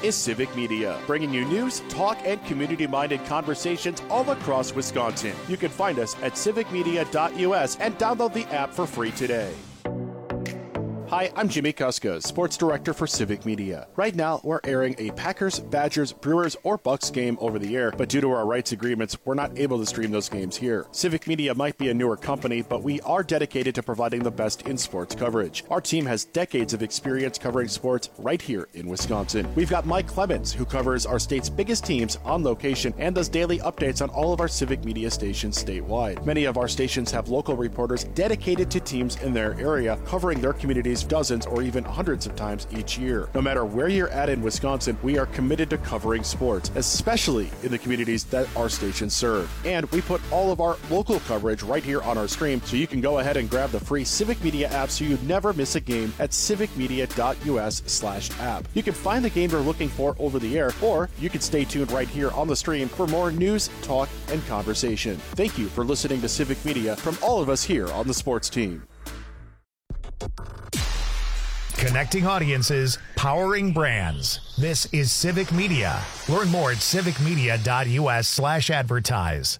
is Civic Media, bringing you news, talk, and community-minded conversations all across Wisconsin. You can find us at civicmedia.us and download the app for free today. Hi, I'm Jimmy Kuska, Sports Director for Civic Media. Right now, we're airing a Packers, Badgers, Brewers, or Bucks game over the air, but due to our rights agreements, we're not able to stream those games here. Civic Media might be a newer company, but we are dedicated to providing the best in sports coverage. Our team has decades of experience covering sports right here in Wisconsin. We've got Mike Clemens, who covers our state's biggest teams on location and does daily updates on all of our Civic Media stations statewide. Many of our stations have local reporters dedicated to teams in their area, covering their communities dozens or even hundreds of times each year. No matter where you're at in Wisconsin, we are committed to covering sports, especially in the communities that our stations serve. And we put all of our local coverage right here on our stream, so you can go ahead and grab the free Civic Media app so you never miss a game at civicmedia.us/app. You can find the game you're looking for over the air, or you can stay tuned right here on the stream for more news, talk, and conversation. Thank you for listening to Civic Media from all of us here on the sports team. Connecting audiences, powering brands. This is Civic Media. Learn more at civicmedia.us/advertise.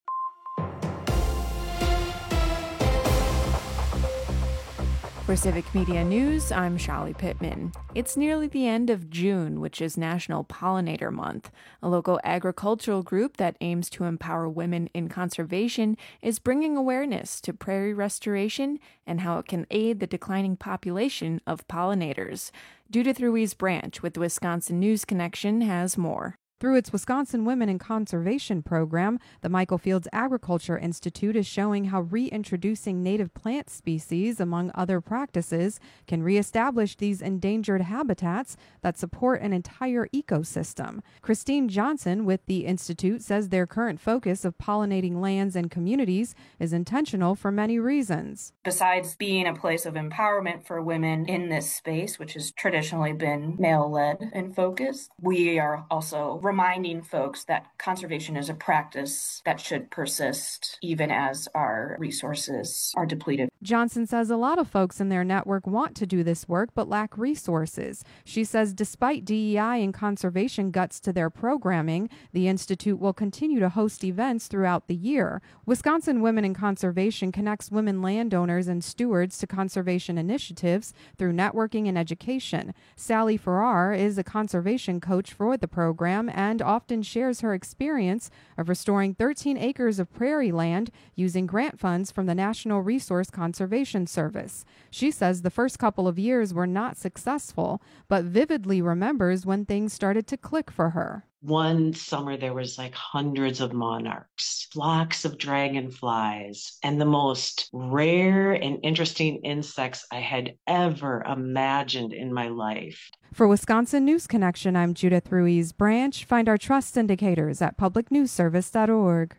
For Civic Media News, I'm Shali Pittman. It's nearly the end of June, which is National Pollinator Month. A local agricultural group that aims to empower women in conservation is bringing awareness to prairie restoration and how it can aid the declining population of pollinators. Judith Ruiz Branch with the Wisconsin News Connection has more. Through its Wisconsin Women in Conservation program, the Michael Fields Agriculture Institute is showing how reintroducing native plant species, among other practices, can reestablish these endangered habitats that support an entire ecosystem. Christine Johnson with the Institute says their current focus of pollinating lands and communities is intentional for many reasons. Besides being a place of empowerment for women in this space, which has traditionally been male-led and focused, we are also reminding folks that conservation is a practice that should persist even as our resources are depleted. Johnson says a lot of folks in their network want to do this work but lack resources. She says despite DEI and conservation guts to their programming, the Institute will continue to host events throughout the year. Wisconsin Women in Conservation connects women landowners and stewards to conservation initiatives through networking and education. Sally Farrar is a conservation coach for the program and often shares her experience of restoring 13 acres of prairie land using grant funds from the National Resource Conservation Service. She says the first couple of years were not successful, but vividly remembers when things started to click for her. One summer there was like hundreds of monarchs, flocks of dragonflies, and the most rare and interesting insects I had ever imagined in my life. For Wisconsin News Connection, I'm Judith Ruiz Branch. Find our trust indicators at publicnewsservice.org.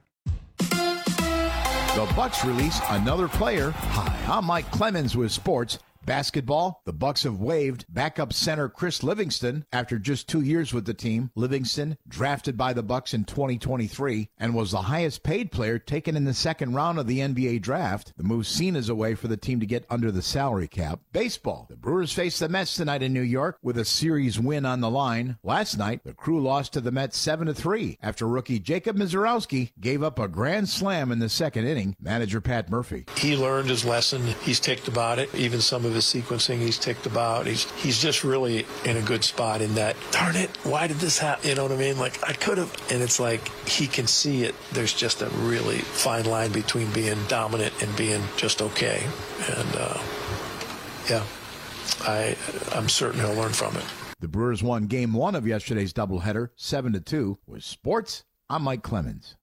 The Bucks release another player. Hi, I'm Mike Clemens with sports. Basketball, the Bucks have waived backup center Chris Livingston after just 2 years with the team. Livingston, drafted by the Bucks in 2023, and was the highest paid player taken in the second round of the NBA draft. The move seen as a way for the team to get under the salary cap. Baseball, the Brewers face the Mets tonight in New York with a series win on the line. Last night, the Crew lost to the Mets 7-3 after rookie Jacob Misiorowski gave up a grand slam in the second inning. Manager Pat Murphy. He learned his lesson. He's ticked about it. Even some of his sequencing he's ticked about. He's just really in a good spot in that, darn it, why did this happen? You know what I mean? Like, I could have. And it's like he can see it. There's just a really fine line between being dominant and being just okay. And, I'm certain he'll learn from it. The Brewers won Game 1 of yesterday's doubleheader, 7-2. With sports, I'm Mike Clemens.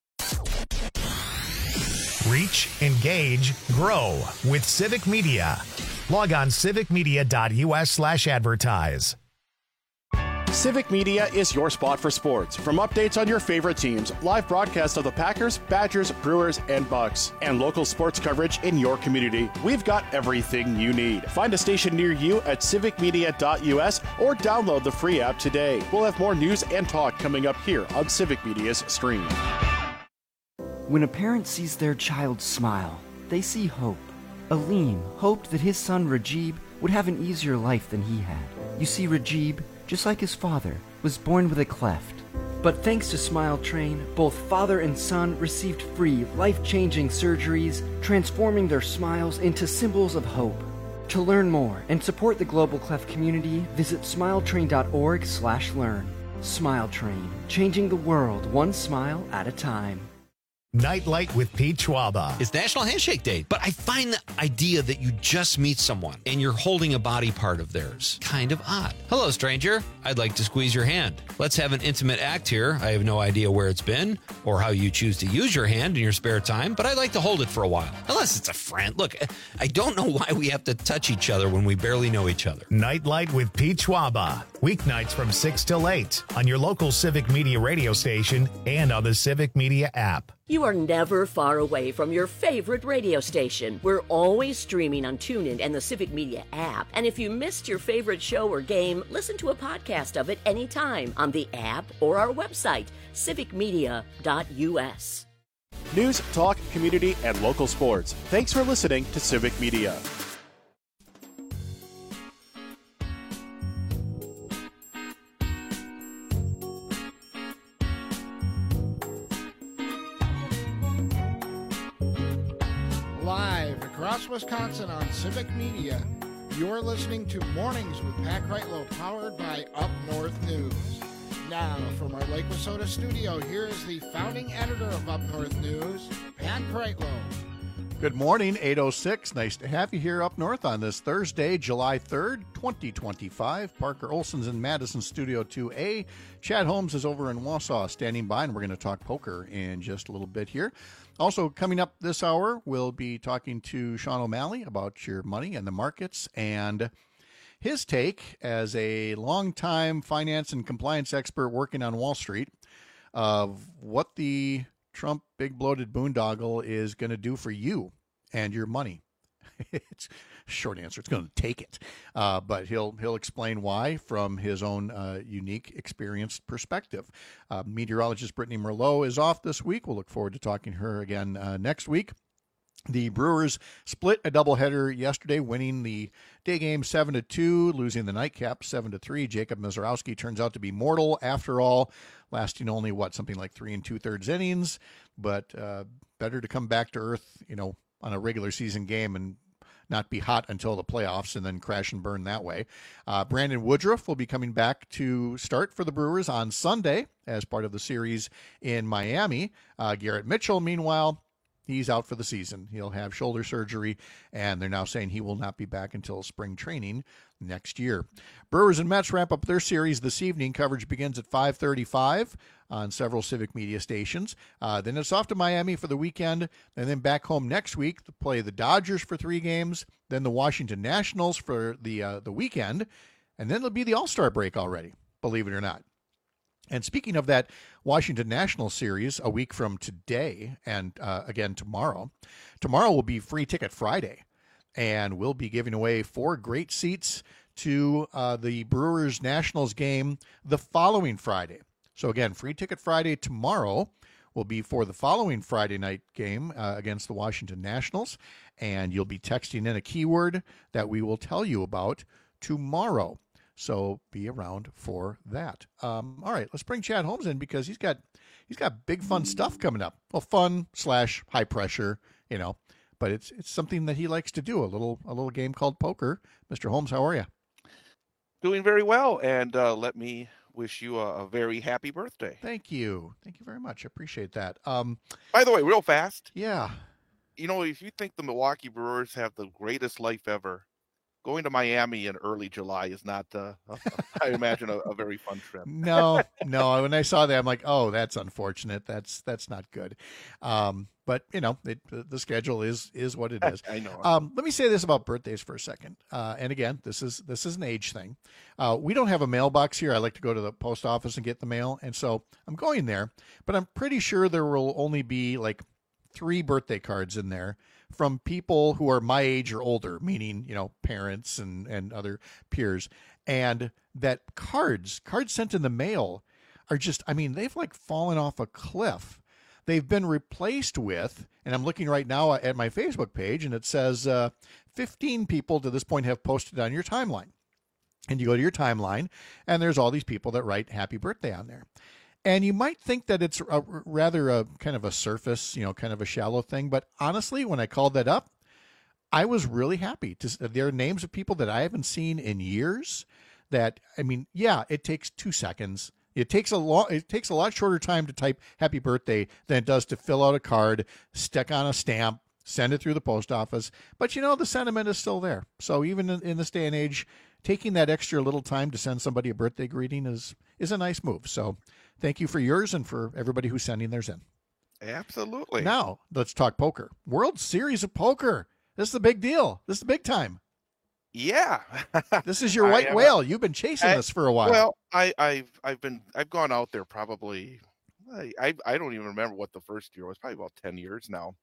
Reach, engage, grow with Civic Media. Log on civicmedia.us/advertise. Civic Media is your spot for sports. From updates on your favorite teams, live broadcasts of the Packers, Badgers, Brewers, and Bucks, and local sports coverage in your community, we've got everything you need. Find a station near you at civicmedia.us or download the free app today. We'll have more news and talk coming up here on Civic Media's stream. When a parent sees their child smile, they see hope. Aleem hoped that his son Rajib would have an easier life than he had. You see, Rajib, just like his father, was born with a cleft. But thanks to Smile Train, both father and son received free, life-changing surgeries, transforming their smiles into symbols of hope. To learn more and support the Global Cleft community, visit smiletrain.org/learn. Smile Train, changing the world one smile at a time. Nightlight with Pete Schwaba. It's National Handshake Day, but I find the idea that you just meet someone and you're holding a body part of theirs kind of odd. Hello, stranger. I'd like to squeeze your hand. Let's have an intimate act here. I have no idea where it's been or how you choose to use your hand in your spare time, but I'd like to hold it for a while. Unless it's a friend. Look, I don't know why we have to touch each other when we barely know each other. Nightlight with Pete Schwaba. Weeknights from 6 till 8 on your local Civic Media radio station and on the Civic Media app. You are never far away from your favorite radio station. We're always streaming on TuneIn and the Civic Media app. And if you missed your favorite show or game, listen to a podcast of it anytime on the app or our website, civicmedia.us. News, talk, community, and local sports. Thanks for listening to Civic Media. Live across Wisconsin on Civic Media, you're listening to Mornings with Pat Kreitlow, powered by Up North News. Now, from our Lake Wissota studio, here is the founding editor of Up North News, Pat Kreitlow. Good morning, 8:06. Nice to have you here up north on this Thursday, July 3rd, 2025. Parker Olson's in Madison Studio 2A. Chad Holmes is over in Wausau standing by, and we're going to talk poker in just a little bit here. Also, coming up this hour, we'll be talking to Sean O'Malley about your money and the markets and his take as a longtime finance and compliance expert working on Wall Street of what the Trump big bloated boondoggle is going to do for you and your money. It's short answer. It's going to take it. But he'll explain why from his own unique experienced perspective. Meteorologist Brittany Merlot is off this week. We'll look forward to talking to her again next week. The Brewers split a doubleheader yesterday, winning the day game 7-2, losing the nightcap 7-3. Jacob Misiorowski turns out to be mortal after all, lasting only something like 3 2/3 innings. But better to come back to earth, on a regular season game and not be hot until the playoffs and then crash and burn that way. Brandon Woodruff will be coming back to start for the Brewers on Sunday as part of the series in Miami. Garrett Mitchell, meanwhile, he's out for the season. He'll have shoulder surgery, and they're now saying he will not be back until spring training next year. Brewers and Mets wrap up their series this evening. Coverage begins at 5:35 on several Civic Media stations. Then it's off to Miami for the weekend, and then back home next week to play the Dodgers for 3 games, then the Washington Nationals for the weekend, and then it'll be the All-Star break already, believe it or not. And speaking of that Washington Nationals series, a week from today and again tomorrow will be Free Ticket Friday. And we'll be giving away 4 great seats to the Brewers Nationals game the following Friday. So again, Free Ticket Friday tomorrow will be for the following Friday night game against the Washington Nationals. And you'll be texting in a keyword that we will tell you about tomorrow. So be around for that. All right, let's bring Chad Holmes in because he's got big fun stuff coming up. Well, fun / high pressure, but it's something that he likes to do. A little game called poker. Mr. Holmes, how are you? Doing very well, and let me wish you a very happy birthday. Thank you very much. I appreciate that. By the way, real fast. Yeah. If you think the Milwaukee Brewers have the greatest life ever, going to Miami in early July is not, I imagine, a very fun trip. No. When I saw that, I'm like, oh, that's unfortunate. That's not good. But the schedule is what it is. I know. Let me say this about birthdays for a second. And again, this is an age thing. We don't have a mailbox here. I like to go to the post office and get the mail, and so I'm going there. But I'm pretty sure there will only be like 3 birthday cards in there from people who are my age or older, meaning, parents and other peers. And that cards sent in the mail are just, they've like fallen off a cliff. They've been replaced with, and I'm looking right now at my Facebook page, and it says 15 people to this point have posted on your timeline. And you go to your timeline, and there's all these people that write happy birthday on there. And you might think that it's rather a kind of a surface, kind of a shallow thing. But honestly, when I called that up, I was really happy. There are names of people that I haven't seen in years that, it takes 2 seconds. It takes a lot shorter time to type happy birthday than it does to fill out a card, stick on a stamp, send it through the post office. But the sentiment is still there. So even in this day and age, taking that extra little time to send somebody a birthday greeting is a nice move. So thank you for yours and for everybody who's sending theirs in. Absolutely. Now let's talk poker. World Series of Poker. This is the big deal. This is the big time. Yeah. This is your white whale. You've been chasing this for a while. Well, I've gone out there probably, I don't even remember what the first year was, probably about 10 years now.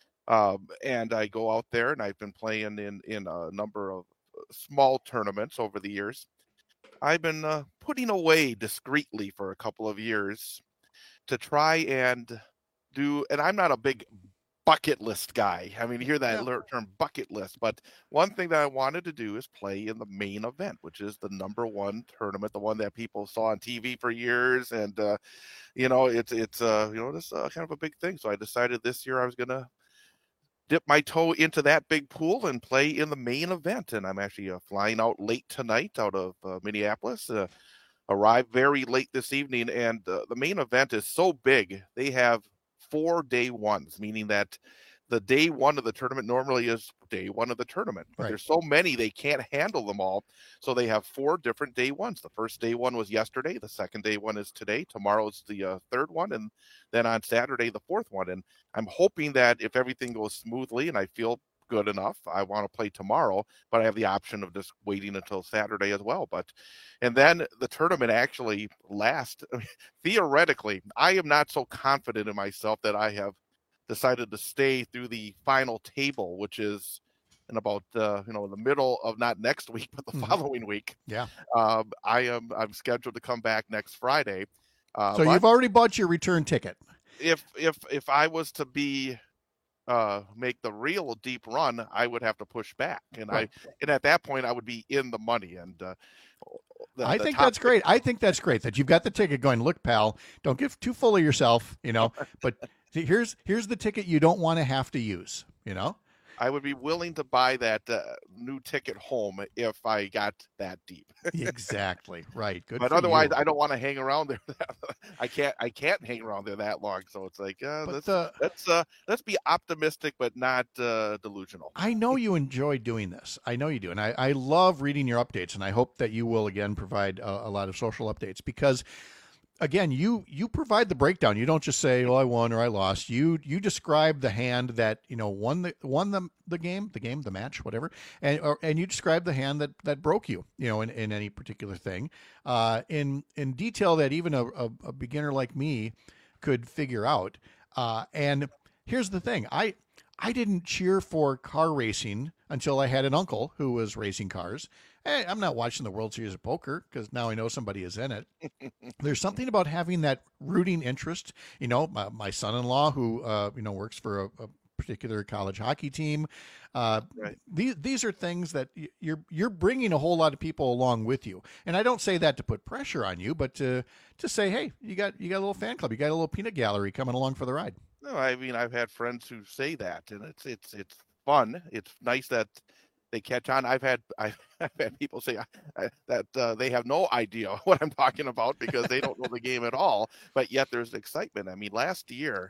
And I go out there and I've been playing in a number of small tournaments over the years. I've been putting away discreetly for a couple of years to try and do, and I'm not a big bucket list guy. You hear that term bucket list, but one thing that I wanted to do is play in the main event, which is the number one tournament, the one that people saw on TV for years. And, it's this kind of a big thing. So I decided this year I was going to dip my toe into that big pool and play in the main event. And I'm actually flying out late tonight out of Minneapolis, arrive very late this evening. And the main event is so big. They have 4 day ones, meaning that the day one of the tournament normally is day one of the tournament. But there's so many, they can't handle them all. So they have 4 different day ones. The first day one was yesterday. The second day one is today. Tomorrow is the third one. And then on Saturday, the fourth one. And I'm hoping that if everything goes smoothly and I feel good enough, I want to play tomorrow, but I have the option of just waiting until Saturday as well. And then the tournament actually lasts. Theoretically, I am not so confident in myself that I have decided to stay through the final table, which is in about the middle of not next week, but the following week. Yeah. I'm scheduled to come back next Friday. So you've already bought your return ticket. If I was to make the real deep run, I would have to push back, and at that point I would be in the money. And I think that's great. I think that's great that you've got the ticket going. Look, pal, don't get too full of yourself, but here's the ticket you don't want to have to use. I would be willing to buy that new ticket home if I got that deep. Exactly. Right. Good. But otherwise, I don't want to hang around there. I can't hang around there that long. So it's like, let's be optimistic, but not delusional. I know you enjoy doing this. I know you do. And I love reading your updates. And I hope that you will, again, provide a lot of social updates because, again, you provide the breakdown. You don't just say, "Oh, I won" or "I lost." You describe the hand that won the game, the match, whatever, and you describe the hand that broke you, in any particular thing, in detail that even a beginner like me could figure out. And here's the thing: I didn't cheer for car racing until I had an uncle who was racing cars. Hey, I'm not watching the World Series of Poker because now I know somebody is in it. There's something about having that rooting interest. My son-in-law who works for a particular college hockey team. These are things that you're bringing a whole lot of people along with you. And I don't say that to put pressure on you, but to say, hey, you got a little fan club, you got a little peanut gallery coming along for the ride. No, I've had friends who say that, and it's fun. It's nice that they catch on. I've had people say that they have no idea what I'm talking about because they don't know the game at all. But yet there's excitement. Last year,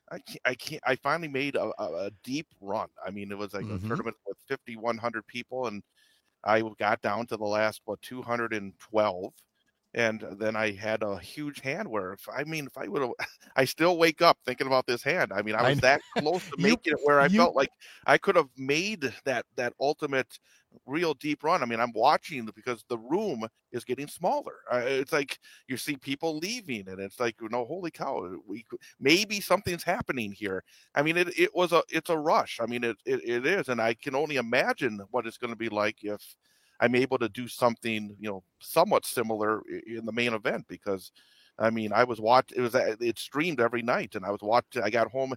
I finally made a deep run. It was like a tournament with 5,100 people, and I got down to the last 212. And then I had a huge hand where if I would have, I still wake up thinking about this hand. I was that close to making it where I felt like I could have made that ultimate real deep run. I'm watching because the room is getting smaller. It's like you see people leaving and it's like, holy cow, maybe something's happening here. It's a rush. It is. And I can only imagine what it's going to be like if I'm able to do something, somewhat similar in the main event, because I mean, it streamed every night, and I got home.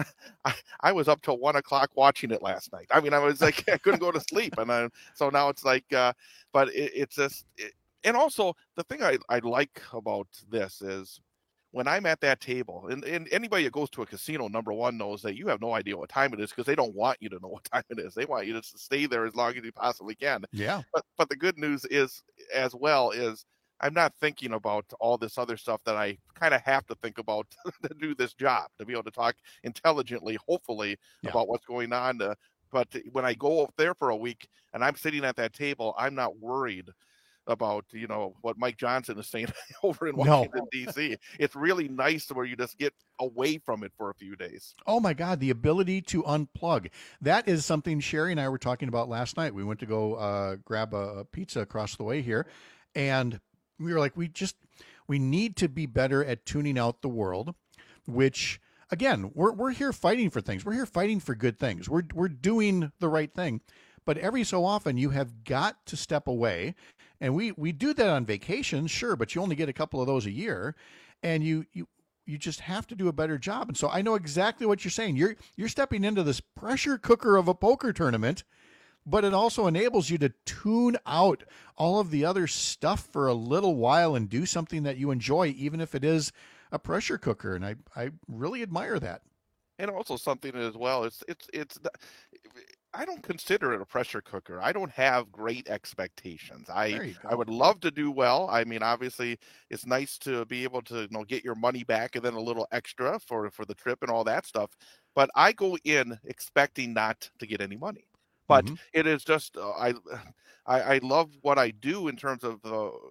I was up till 1 o'clock watching it last night. I mean, I was like, I couldn't go to sleep. So now it's like, but it's just, and also the thing I like about this is when I'm at that table, and anybody that goes to a casino, number one, knows that you have no idea what time it is because they don't want you to know what time it is. They want you to stay there as long as you possibly can. Yeah. But the good news is, as well, is I'm not thinking about all this other stuff that I kind of have to think about to do this job, to be able to talk intelligently, hopefully, about what's going on. But when I go up there for a week and I'm sitting at that table, I'm not worried about what Mike Johnson is saying over in Washington, D.C. It's really nice where you just get away from it for a few days. Oh my God, the ability to unplug. That is something Sherry and I were talking about last night. We went to go grab a pizza across the way here, and we were like, we need to be better at tuning out the world, which, again, we're here fighting for things. We're here fighting for good things. We're doing the right thing. But every so often you have got to step away. And we do that on vacation, sure, but you only get a couple of those a year. And you just have to do a better job. And so I know exactly what you're saying. You're stepping into this pressure cooker of a poker tournament, but it also enables you to tune out all of the other stuff for a little while and do something that you enjoy, even if it is a pressure cooker. And I really admire that. And also something as well, it's I don't consider it a pressure cooker. I don't have great expectations. I would love to do well. I mean, obviously it's nice to be able to get your money back and then a little extra for the trip and all that stuff. But I go in expecting not to get any money. But it is just I love what I do in terms of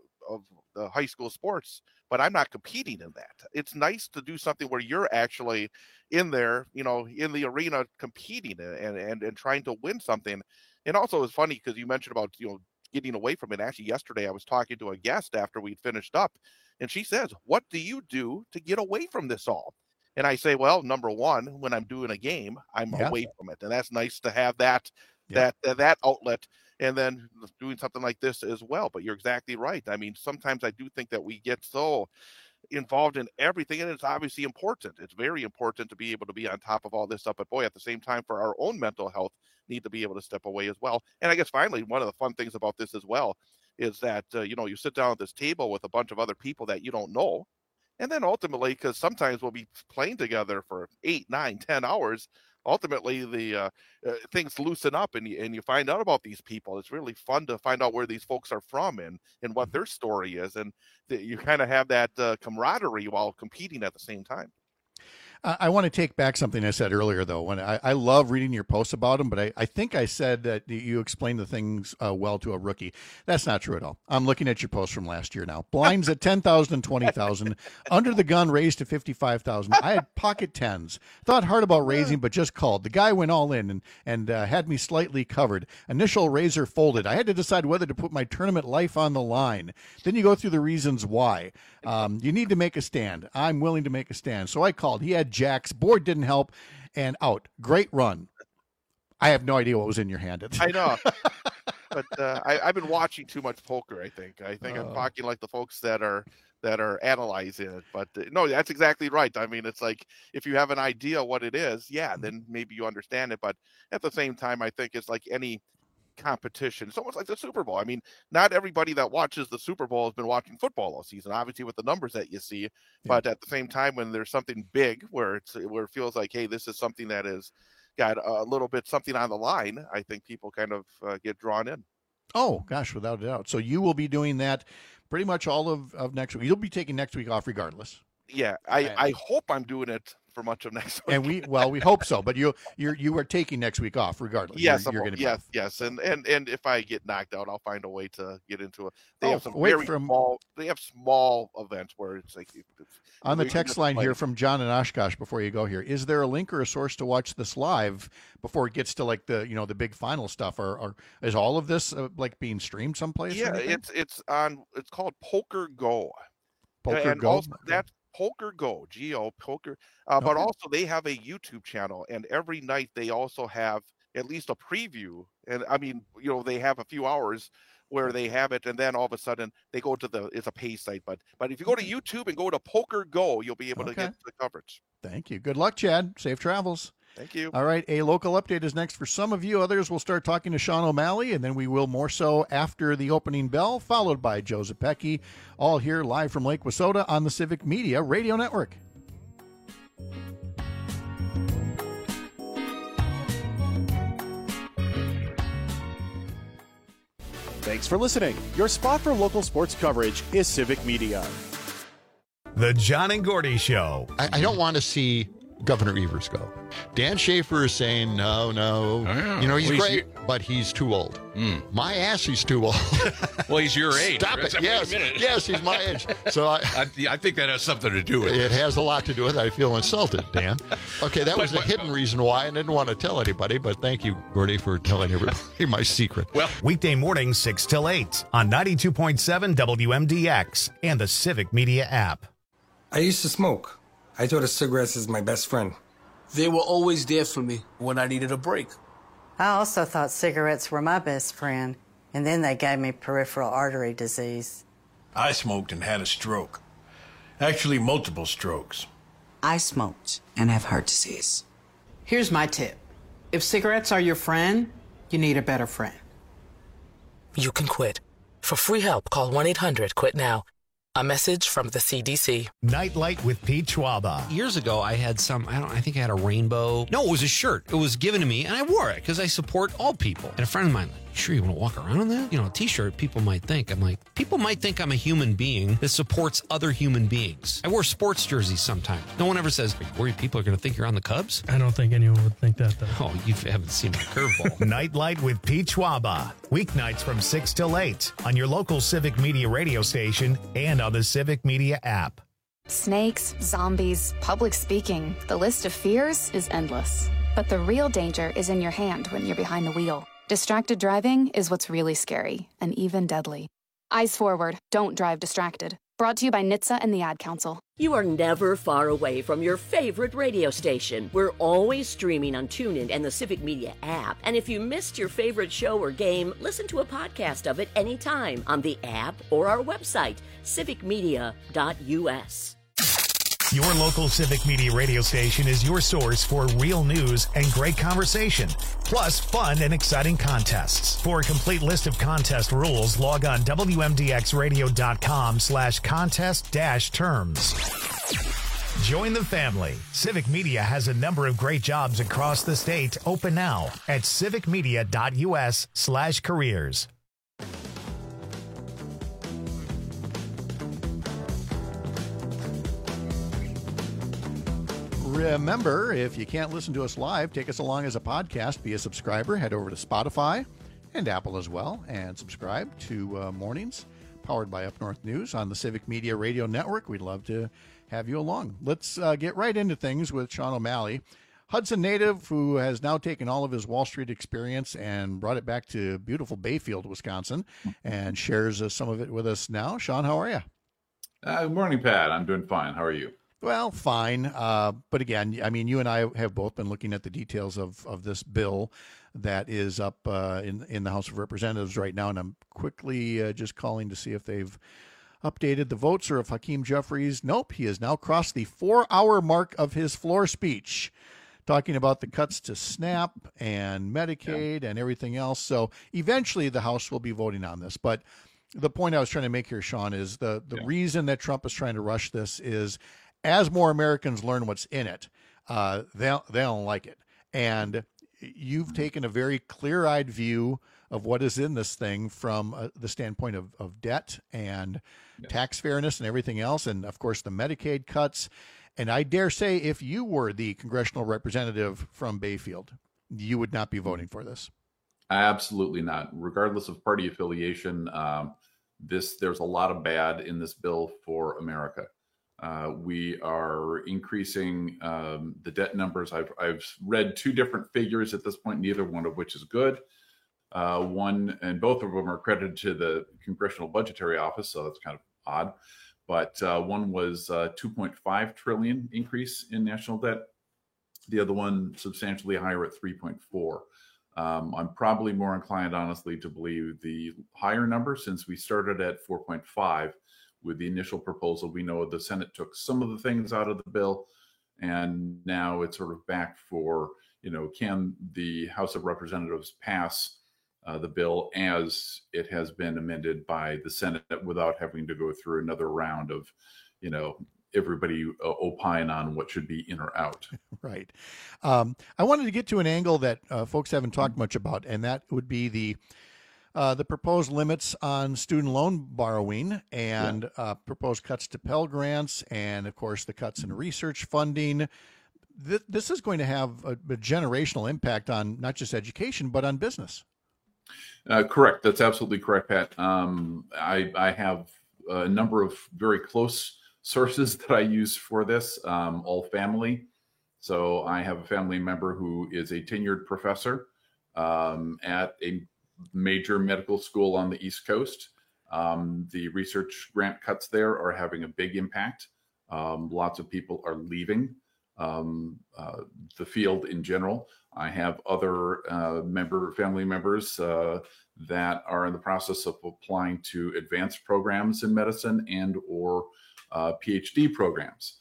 the high school sports, but I'm not competing in that. It's nice to do something where you're actually in there, in the arena competing and trying to win something. And also it's funny because you mentioned about, getting away from it. Actually, yesterday I was talking to a guest after we'd finished up, and she says, "What do you do to get away from this all?" And I say, well, number one, when I'm doing a game, I'm away from it. And that's nice to have that outlet, and then doing something like this as well. But you're exactly right. I mean, sometimes I do think that we get so involved in everything, and it's obviously important. It's very important to be able to be on top of all this stuff. But boy, at the same time, for our own mental health, need to be able to step away as well. And I guess finally, one of the fun things about this as well is that, you sit down at this table with a bunch of other people that you don't know. And then ultimately, because sometimes we'll be playing together for 8, 9, 10 hours, ultimately the things loosen up and you find out about these people. It's really fun to find out where these folks are from and what their story is. And you kind of have that camaraderie while competing at the same time. I want to take back something I said earlier, though. When I love reading your posts about them, but I think I said that you explained the things well to a rookie. That's not true at all. I'm looking at your post from last year now. Blinds at 10,000 and 20,000. Under the gun raised to 55,000. I had pocket tens. Thought hard about raising, but just called. The guy went all in and had me slightly covered. Initial razor folded. I had to decide whether to put my tournament life on the line. Then you go through the reasons why. You need to make a stand. I'm willing to make a stand. So I called. He had jacks. Board didn't help, and out. Great run. I have no idea what was in your hand. I know. But I've been watching too much poker, I think. I'm talking like the folks that are analyzing it. But no, that's exactly right. I mean, it's like if you have an idea what it is, then maybe you understand it. But at the same time, I think it's like any competition. It's almost like the Super Bowl. I mean, not everybody that watches the Super Bowl has been watching football all season, obviously with the numbers that you see. But at the same time, when there's something big where it feels like, hey, this is something that is got a little bit something on the line, I think people kind of get drawn in. Oh, gosh, without a doubt. So you will be doing that pretty much all of next week. You'll be taking next week off regardless. Yeah, I hope I'm doing it for much of next week. And we hope so. But you are taking next week off regardless. Yes, you're going to yes. And if I get knocked out, I'll find a way to get into it. They have some small. They have small events where it's like on the text line here from John and Oshkosh. Before you go here, is there a link or a source to watch this live before it gets to like the the big final stuff? Or is all of this like being streamed someplace? Yeah, it's on. It's called Poker Go. Poker and Go. Also, that's Poker Go, G-O, Poker. But also they have a YouTube channel, and every night they also have at least a preview. And I mean, they have a few hours where they have it, and then all of a sudden they go to it's a pay site. But if you go to YouTube and go to Poker Go, you'll be able to get the coverage. Thank you. Good luck, Chad. Safe travels. Thank you. All right, a local update is next for some of you. Others will start talking to Sean O'Malley, and then we will more so after the opening bell, followed by Joe Zepecki, all here live from Lake Wissota on the Civic Media Radio Network. Thanks for listening. Your spot for local sports coverage is Civic Media. The John and Gordy Show. I don't want to see Governor Evers go. Dan Schaefer is saying, no. Yeah. He's great, but he's too old. My ass, he's too old. Well, he's your age. Stop it. Yes, he's my age. So I think that has something to do with it. It has a lot to do with it. I feel insulted, Dan. Okay, that was a hidden reason why I didn't want to tell anybody, but thank you, Gordy, for telling everybody my secret. Well, weekday mornings 6 till 8 on 92.7 WMDX and the Civic Media app. I used to smoke. I thought of cigarettes as my best friend. They were always there for me when I needed a break. I also thought cigarettes were my best friend, and then they gave me peripheral artery disease. I smoked and had a stroke. Actually, multiple strokes. I smoked and have heart disease. Here's my tip. If cigarettes are your friend, you need a better friend. You can quit. For free help, call 1-800-QUIT-NOW. A message from the CDC. Nightlight with Pete Schwaba. Years ago, I had I think I had a rainbow. No, it was a shirt. It was given to me, and I wore it because I support all people. And a friend of mine, sure you want to walk around in that? A t-shirt, people might think. I'm like, people might think I'm a human being that supports other human beings. I wear sports jerseys sometimes. No one ever says, are you worried people are going to think you're on the Cubs? I don't think anyone would think that, though. Oh, you haven't seen my curveball. Nightlight with Pete Schwaba. Weeknights from 6 till 8 on your local Civic Media radio station and on the Civic Media app. Snakes, zombies, public speaking. The list of fears is endless. But the real danger is in your hand when you're behind the wheel. Distracted driving is what's really scary and even deadly. Eyes forward. Don't drive distracted. Brought to you by NHTSA and the Ad Council. You are never far away from your favorite radio station. We're always streaming on TuneIn and the Civic Media app. And if you missed your favorite show or game, listen to a podcast of it anytime on the app or our website, civicmedia.us. Your local Civic Media radio station is your source for real news and great conversation, plus fun and exciting contests. For a complete list of contest rules, log on WMDXradio.com/contest-terms. Join the family. Civic Media has a number of great jobs across the state open now at civicmedia.us/careers. Remember, if you can't listen to us live, take us along as a podcast. Be a subscriber. Head over to Spotify and Apple as well, and subscribe to Mornings, powered by Up North News on the Civic Media Radio Network. We'd love to have you along. Let's get right into things with Sean O'Malley, Hudson native who has now taken all of his Wall Street experience and brought it back to beautiful Bayfield, Wisconsin, and shares some of it with us now. Sean, how are you? Good morning, Pat. I'm doing fine. How are you? Well, fine. But again, I mean, you and I have both been looking at the details of this bill that is up in the House of Representatives right now, and I'm quickly just calling to see if they've updated the votes or if Hakeem Jeffries, nope, he has now crossed the 4-hour mark of his floor speech, talking about the cuts to SNAP and Medicaid and everything else. So eventually the House will be voting on this. But the point I was trying to make here, Sean, is the reason that Trump is trying to rush this is as more Americans learn what's in it, they don't like it. And you've taken a very clear-eyed view of what is in this thing from the standpoint of debt and tax fairness and everything else, and, of course, the Medicaid cuts. And I dare say if you were the congressional representative from Bayfield, you would not be voting for this. Absolutely not. Regardless of party affiliation, there's a lot of bad in this bill for America. We are increasing the debt numbers. I've read two different figures at this point, neither one of which is good. One and both of them are credited to the Congressional Budgetary Office, so that's kind of odd. But one was $2.5 trillion increase in national debt. The other one substantially higher at 3.4. I'm probably more inclined, honestly, to believe the higher number, since we started at 4.5 with the initial proposal. We know the Senate took some of the things out of the bill, and now it's sort of back for, can the House of Representatives pass the bill as it has been amended by the Senate without having to go through another round of, everybody opine on what should be in or out. Right. I wanted to get to an angle that folks haven't talked much about, and that would be the proposed limits on student loan borrowing and proposed cuts to Pell Grants, and of course the cuts in research funding. This is going to have a generational impact on not just education, but on business. Correct. That's absolutely correct, Pat. I have a number of very close sources that I use for this, all family. So I have a family member who is a tenured professor at a major medical school on the East Coast. The research grant cuts there are having a big impact. Lots of people are leaving the field in general. I have other family members that are in the process of applying to advanced programs in medicine and or PhD programs.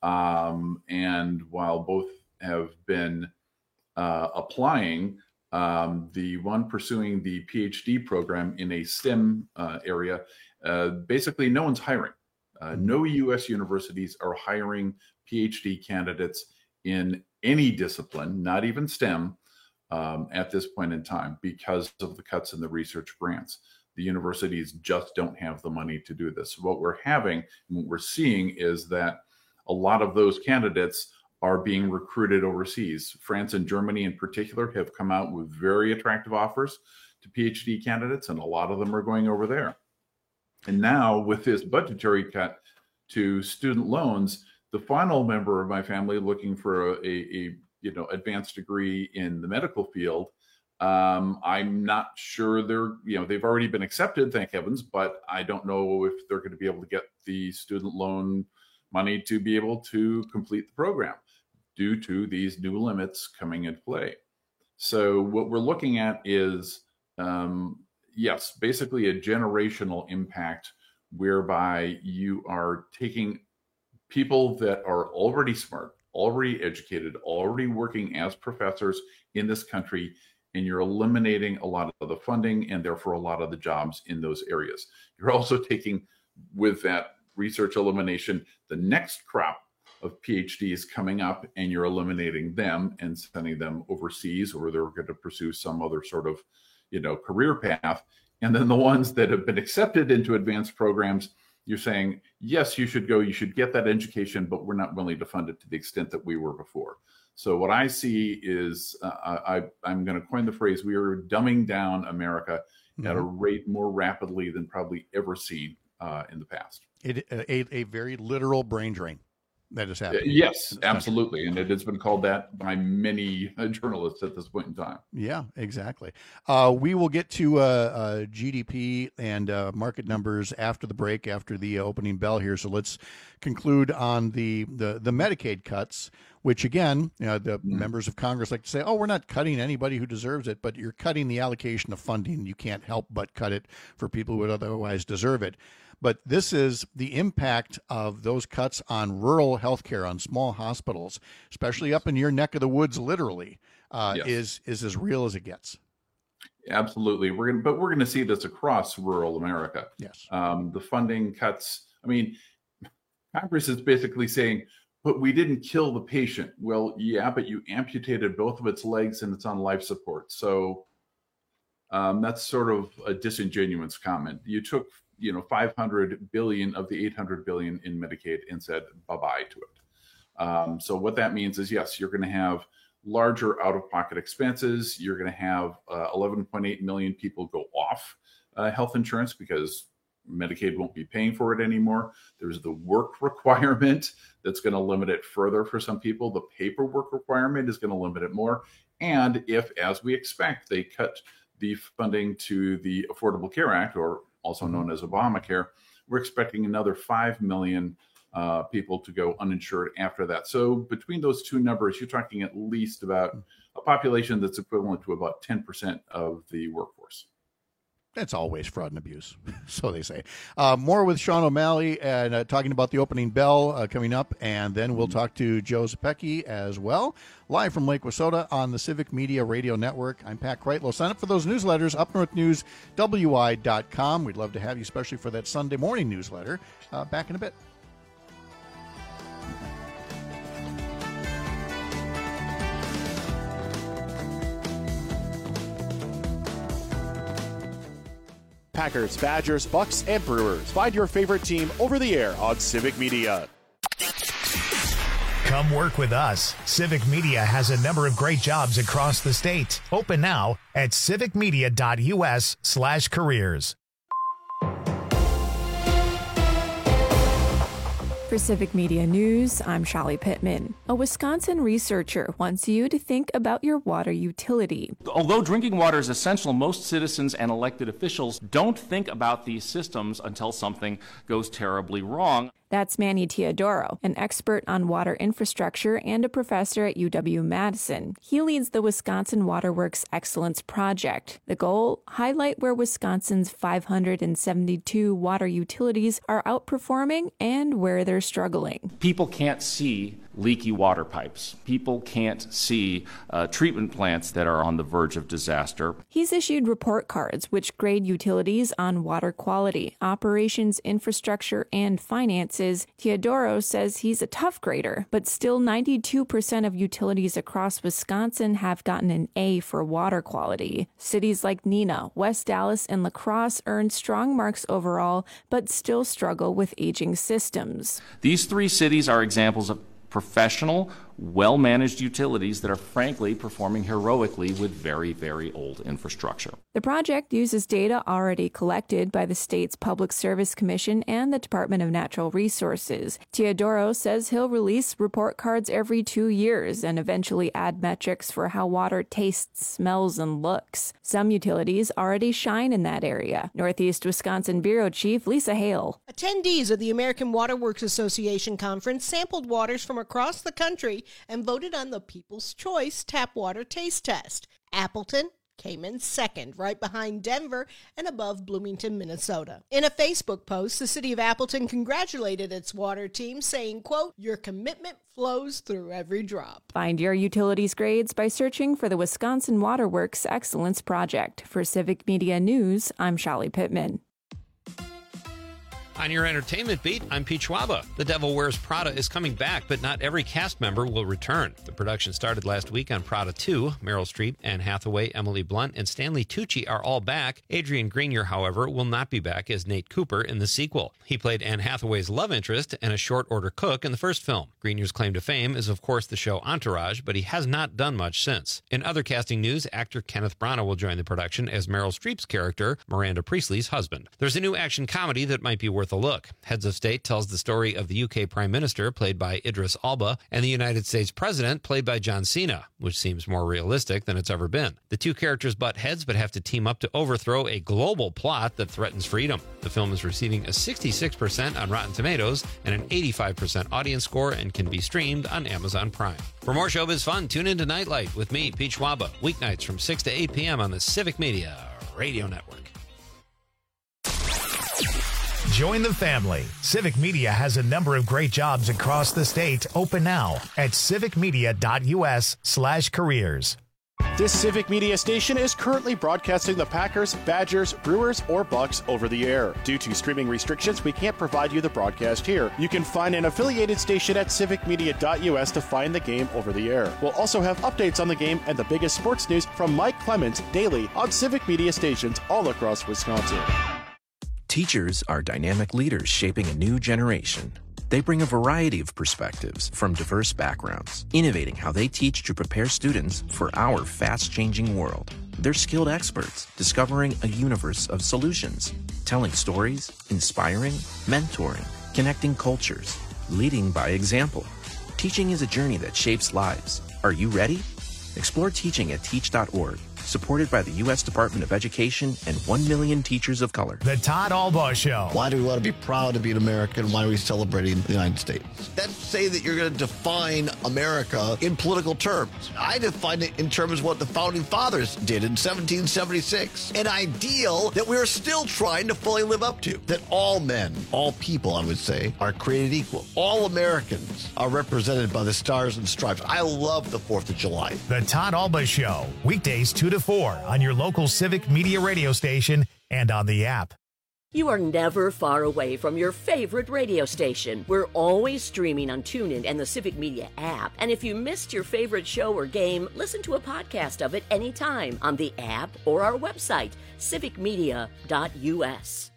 And while both have been applying, the one pursuing the PhD program in a STEM area, basically no one's hiring. No U.S. universities are hiring PhD candidates in any discipline, not even STEM, at this point in time because of the cuts in the research grants. The universities just don't have the money to do this. What we're having, and what we're seeing, is that a lot of those candidates are being recruited overseas. France and Germany in particular have come out with very attractive offers to PhD candidates, and a lot of them are going over there. And now with this budgetary cut to student loans, the final member of my family looking for a advanced degree in the medical field, I'm not sure they've already been accepted, thank heavens, but I don't know if they're going to be able to get the student loan money to be able to complete the program due to these new limits coming into play. So what we're looking at is, yes, basically a generational impact whereby you are taking people that are already smart, already educated, already working as professors in this country, and you're eliminating a lot of the funding and therefore a lot of the jobs in those areas. You're also taking, with that research elimination, the next crop of PhDs coming up, and you're eliminating them and sending them overseas, or they're going to pursue some other sort of, career path. And then the ones that have been accepted into advanced programs, you're saying, yes, you should go, you should get that education, but we're not willing to fund it to the extent that we were before. So what I see is, I'm going to coin the phrase, we are dumbing down America at a rate more rapidly than probably ever seen in the past. A very literal brain drain that is happening. Yes, absolutely. And it has been called that by many journalists at this point in time. Yeah, exactly. We will get to GDP and market numbers after the break, after the opening bell here. So let's conclude on the Medicaid cuts, which again, the members of Congress like to say, oh, we're not cutting anybody who deserves it, but you're cutting the allocation of funding. You can't help but cut it for people who would otherwise deserve it. But this is the impact of those cuts on rural healthcare, on small hospitals, especially up in your neck of the woods, literally, is as real as it gets. Absolutely. We're going to see this across rural America. Yes. The funding cuts. I mean, Congress is basically saying, but we didn't kill the patient. Well, yeah, but you amputated both of its legs and it's on life support. So that's sort of a disingenuous comment. You took 500 billion of the 800 billion in Medicaid and said bye-bye to it. So what that means is, yes, you're going to have larger out-of-pocket expenses. You're going to have 11.8 million people go off health insurance because Medicaid won't be paying for it anymore. There's the work requirement that's going to limit it further for some people. The paperwork requirement is going to limit it more. And if, as we expect, they cut the funding to the Affordable Care Act, or also known as Obamacare, we're expecting another 5 million people to go uninsured after that. So between those two numbers, you're talking at least about a population that's equivalent to about 10% of the workforce. That's always fraud and abuse, so they say. More with Sean O'Malley and talking about the opening bell coming up, and then we'll talk to Joe Zepecki as well, live from Lake Wissota on the Civic Media Radio Network. I'm Pat Kreitlow. Sign up for those newsletters, upnorthnewswi.com. We'd love to have you, especially for that Sunday morning newsletter. Back in a bit. Packers, Badgers, Bucks, and Brewers. Find your favorite team over the air on Civic Media. Come work with us. Civic Media has a number of great jobs across the state. Open now at civicmedia.us/careers. For Civic Media News, I'm Shali Pittman. A Wisconsin researcher wants you to think about your water utility. Although drinking water is essential, most citizens and elected officials don't think about these systems until something goes terribly wrong. That's Manny Teodoro, an expert on water infrastructure and a professor at UW-Madison. He leads the Wisconsin Waterworks Excellence Project. The goal? Highlight where Wisconsin's 572 water utilities are outperforming and where they're struggling. People can't see leaky water pipes. People can't see treatment plants that are on the verge of disaster. He's issued report cards which grade utilities on water quality, operations, infrastructure, and finances. Teodoro says he's a tough grader, but still 92% of utilities across Wisconsin have gotten an A for water quality. Cities like Neenah, West Dallas, and La Crosse earned strong marks overall, but still struggle with aging systems. These three cities are examples of professional, well-managed utilities that are frankly performing heroically with very, very old infrastructure. The project uses data already collected by the state's Public Service Commission and the Department of Natural Resources. Teodoro says he'll release report cards every 2 years and eventually add metrics for how water tastes, smells, and looks. Some utilities already shine in that area. Northeast Wisconsin Bureau Chief Lisa Hale. Attendees of the American Waterworks Association conference sampled waters from across the country and voted on the People's Choice Tap Water Taste Test. Appleton came in second, right behind Denver and above Bloomington, Minnesota. In a Facebook post, the city of Appleton congratulated its water team, saying, quote, "Your commitment flows through every drop." Find your utilities grades by searching for the Wisconsin Waterworks Excellence Project. For Civic Media News, I'm Shali Pittman. On your entertainment beat, I'm Pete Schwaba. The Devil Wears Prada is coming back, but not every cast member will return. The production started last week on Prada 2. Meryl Streep, Anne Hathaway, Emily Blunt, and Stanley Tucci are all back. Adrian Grenier, however, will not be back as Nate Cooper in the sequel. He played Anne Hathaway's love interest and a short-order cook in the first film. Grenier's claim to fame is, of course, the show Entourage, but he has not done much since. In other casting news, actor Kenneth Branagh will join the production as Meryl Streep's character, Miranda Priestley's husband. There's a new action comedy that might be worth a look. Heads of State tells the story of the UK Prime Minister, played by Idris Elba, and the United States President, played by John Cena, which seems more realistic than it's ever been. The two characters butt heads but have to team up to overthrow a global plot that threatens freedom. The film is receiving a 66% on Rotten Tomatoes and an 85% audience score and can be streamed on Amazon Prime. For more showbiz fun, tune into Nightlight with me, Pete Schwaba, weeknights from 6 to 8 p.m. on the Civic Media Radio Network. Join the family. Civic Media has a number of great jobs across the state. Open now at civicmedia.us/careers. This Civic Media station is currently broadcasting the Packers, Badgers, Brewers, or Bucks over the air. Due to streaming restrictions, we can't provide you the broadcast here. You can find an affiliated station at civicmedia.us to find the game over the air. We'll also have updates on the game and the biggest sports news from Mike Clemens daily on Civic Media stations all across Wisconsin. Teachers are dynamic leaders shaping a new generation. They bring a variety of perspectives from diverse backgrounds, innovating how they teach to prepare students for our fast-changing world. They're skilled experts, discovering a universe of solutions, telling stories, inspiring, mentoring, connecting cultures, leading by example. Teaching is a journey that shapes lives. Are you ready? Explore teaching at teach.org. supported by the U.S. Department of Education and 1 million teachers of color. The Todd Albaugh Show. Why do we want to be proud to be an American? Why are we celebrating the United States? That's say that you're going to define America in political terms. I define it in terms of what the Founding Fathers did in 1776. An ideal that we're still trying to fully live up to. That all men, all people, I would say, are created equal. All Americans are represented by the stars and stripes. I love the 4th of July. The Todd Albaugh Show, weekdays 2 to 4 on your local Civic Media radio station and on the app. You are never far away from your favorite radio station. We're always streaming on TuneIn and the Civic Media app. And if you missed your favorite show or game, listen to a podcast of it anytime on the app or our website, civicmedia.us.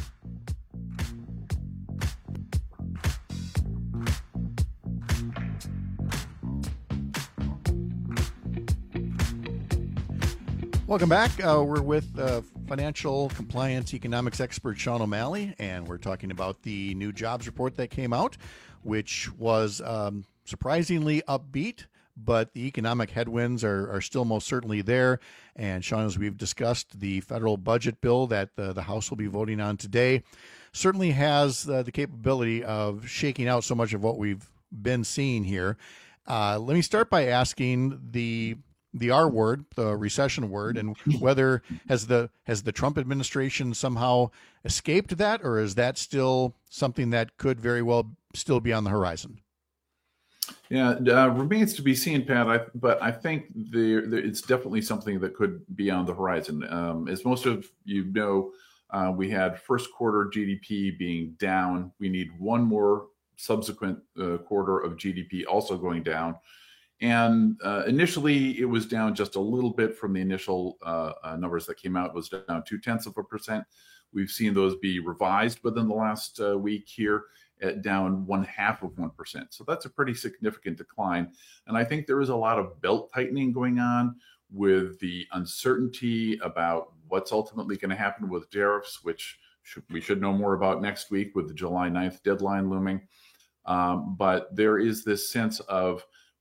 Welcome back. We're with financial compliance economics expert Sean O'Malley, and we're talking about the new jobs report that came out, which was surprisingly upbeat, but the economic headwinds are still most certainly there. And Sean, as we've discussed, the federal budget bill that the House will be voting on today certainly has the capability of shaking out so much of what we've been seeing here. Let me start by asking the R word, the recession word, and whether has the Trump administration somehow escaped that, or is that still something that could very well still be on the horizon? Yeah, remains to be seen, Pat. But I think it's definitely something that could be on the horizon. As most of you know, we had first quarter GDP being down. We need one more subsequent quarter of GDP also going down. And initially, it was down just a little bit from the initial numbers that came out. It was down 0.2%. We've seen those be revised within the last week here at down 0.5%. So that's a pretty significant decline. And I think there is a lot of belt tightening going on with the uncertainty about what's ultimately going to happen with tariffs, which we should know more about next week with the July 9th deadline looming. But there is this sense of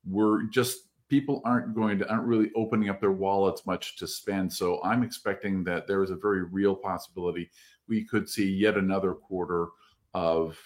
people aren't really opening up their wallets much to spend. So I'm expecting that there is a very real possibility we could see yet another quarter of,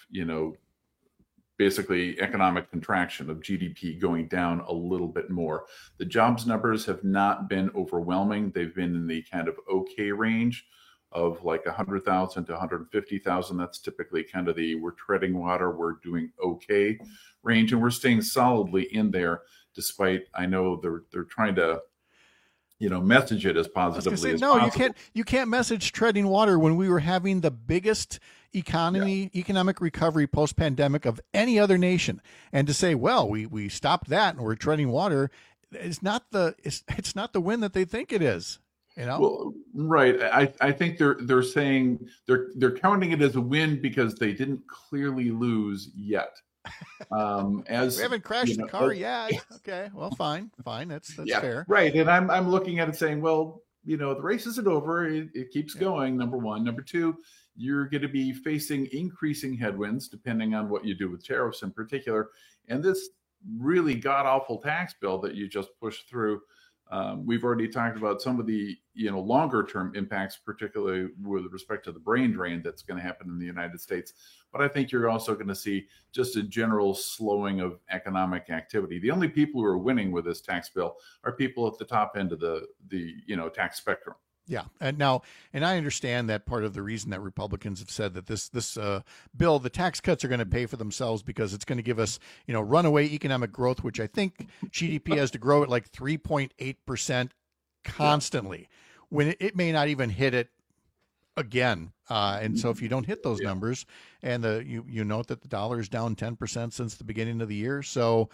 basically economic contraction of GDP going down a little bit more. The jobs numbers have not been overwhelming. They've been in the kind of okay range of like 100,000 to 150,000. That's typically kind of we're treading water, we're doing okay range, and we're staying solidly in there, despite I know they're trying to message it as positively as possible. You can't message treading water when we were having the biggest economic recovery post-pandemic of any other nation, and to say, well, we stopped that and we're treading water, it's not the win that they think it is. Well, right. I think they're saying they're counting it as a win because they didn't clearly lose yet. We haven't crashed the car yet. Okay, well, fine. That's fair. Right. And I'm looking at it saying, well, the race isn't over. It keeps going. Number one. Number two, you're going to be facing increasing headwinds depending on what you do with tariffs in particular. And this really god awful tax bill that you just pushed through. We've already talked about some of the longer term impacts, particularly with respect to the brain drain that's going to happen in the United States. But I think you're also going to see just a general slowing of economic activity. The only people who are winning with this tax bill are people at the top end of the tax spectrum. Yeah, and I understand that part of the reason that Republicans have said that this bill, the tax cuts are going to pay for themselves because it's going to give us, runaway economic growth, which I think GDP has to grow at like 3.8% constantly, when it may not even hit it again. And so if you don't hit those numbers, and you note that the dollar is down 10% since the beginning of the year, so.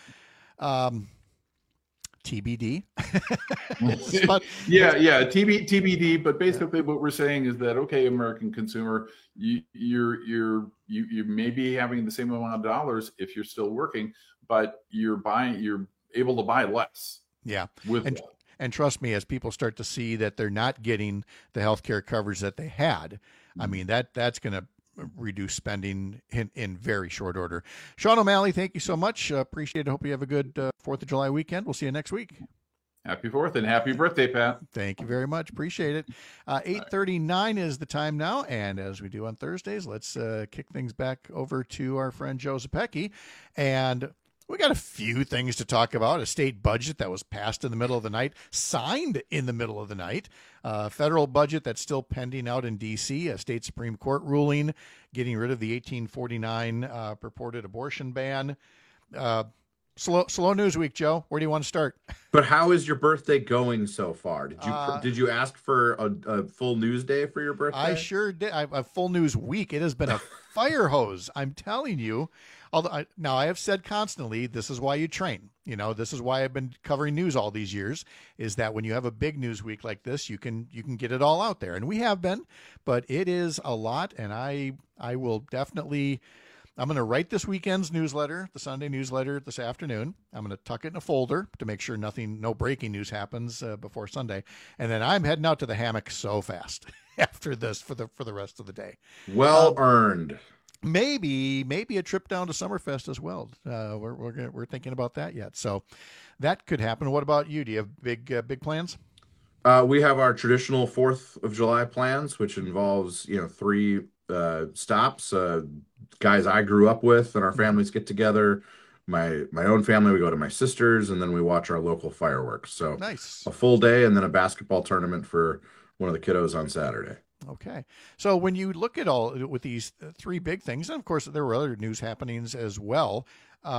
TBD. TBD. But basically, what we're saying is that, okay, American consumer, you may be having the same amount of dollars if you're still working, but you're able to buy less. Yeah. And trust me, as people start to see that they're not getting the healthcare coverage that they had, I mean, that's going to reduce spending in very short order. Sean O'Malley, thank you so much. Appreciate it. Hope you have a good 4th of July weekend. We'll see you next week. Happy 4th and happy birthday, Pat. Thank you very much. Appreciate it. 8:39 is the time now, and as we do on Thursdays, let's kick things back over to our friend Joe Zepecki. And we got a few things to talk about. A state budget that was passed in the middle of the night, signed in the middle of the night. Federal budget that's still pending out in D.C., a state Supreme Court ruling getting rid of the 1849 purported abortion ban. Slow news week, Joe. Where do you want to start? But how is your birthday going so far? Did you ask for a full news day for your birthday? I sure did. A full news week. It has been a fire hose. I'm telling you. Although now I have said constantly, this is why you train. This is why I've been covering news all these years. Is that when you have a big news week like this, you can get it all out there, and we have been. But it is a lot, and I will definitely. I'm going to write this weekend's newsletter, the Sunday newsletter, this afternoon. I'm going to tuck it in a folder to make sure no breaking news happens before Sunday. And then I'm heading out to the hammock so fast after this for the rest of the day. Well earned. Maybe a trip down to Summerfest as well. We're thinking about that yet. So that could happen. What about you? Do you have big plans? We have our traditional 4th of July plans, which involves 3 stops. Guys I grew up with and our families get together. My own family, we go to my sister's, and then we watch our local fireworks. So nice. A full day and then a basketball tournament for one of the kiddos on Saturday. Okay. So when you look at all with these 3 big things, and of course there were other news happenings as well.